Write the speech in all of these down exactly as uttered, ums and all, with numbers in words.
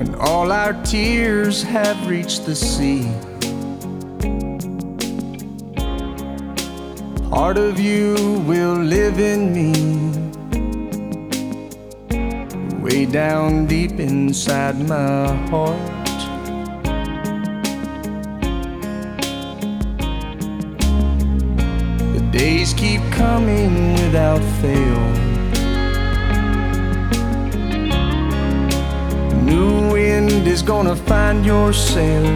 all our tears have reached the sea. Part of you will live in me, way down deep inside my heart. The days keep coming without fail. New wind is gonna find your sail.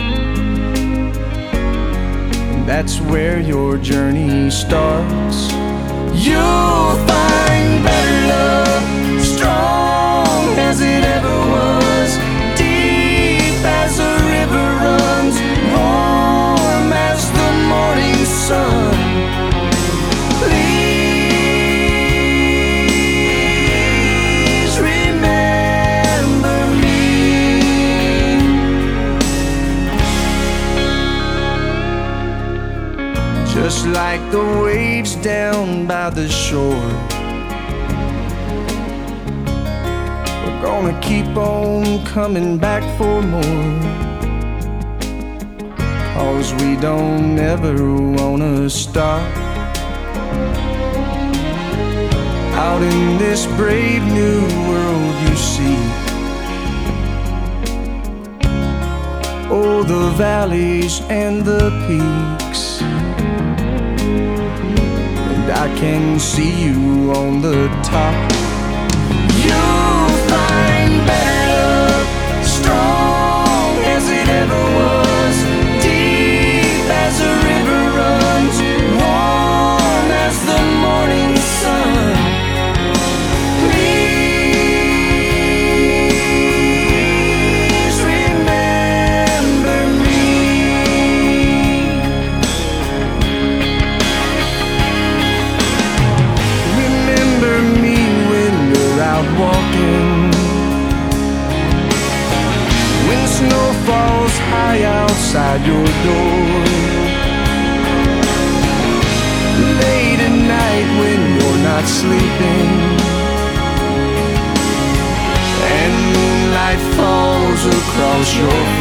That's where your journey starts. You'll find better love, strong as it ever was, deep as a river runs, warm as the morning sun. Please remember me. Just like the waves down by the shore, we're gonna keep on coming back for more, 'cause we don't ever wanna stop. Out in this brave new world you see, oh, the valleys and the peaks, I can see you on the top. You'll find better love, strong as it ever was, deep as a river runs, warm as the morning sun. Please remember me. Walking when snow falls high outside your door, late at night when you're not sleeping, and moonlight falls across your